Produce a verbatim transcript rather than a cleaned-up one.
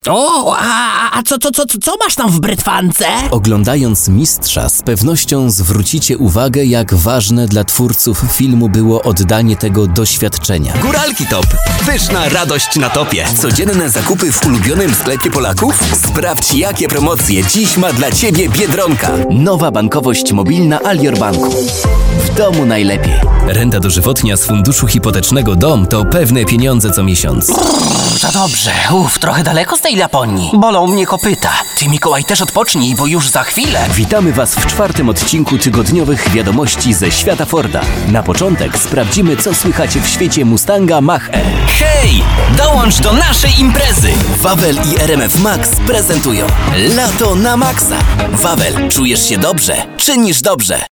O, a, a co, co, co, co masz tam w brytwance? Oglądając Mistrza, z pewnością zwrócicie uwagę, jak ważne dla twórców filmu było oddanie tego doświadczenia. Góralki Top. Pyszna radość na topie. Codzienne zakupy w ulubionym sklepie Polaków? Sprawdź, jakie promocje dziś ma dla Ciebie Biedronka. Nowa bankowość mobilna Alior Banku. W domu najlepiej. Renta dożywotnia z funduszu hipotecznego dom to pewne pieniądze co miesiąc. To dobrze, uff, trochę daleko z tej Laponii. Bolą mnie kopyta. Ty, Mikołaj, też odpocznij, bo już za chwilę. Witamy Was w czwartym odcinku tygodniowych wiadomości ze świata Forda. Na początek sprawdzimy, co słychać w świecie Mustanga Mach-E. Hej! Dołącz do naszej imprezy! Wawel i R M F Max prezentują Lato na Maxa. Wawel, czujesz się dobrze? Czynisz dobrze.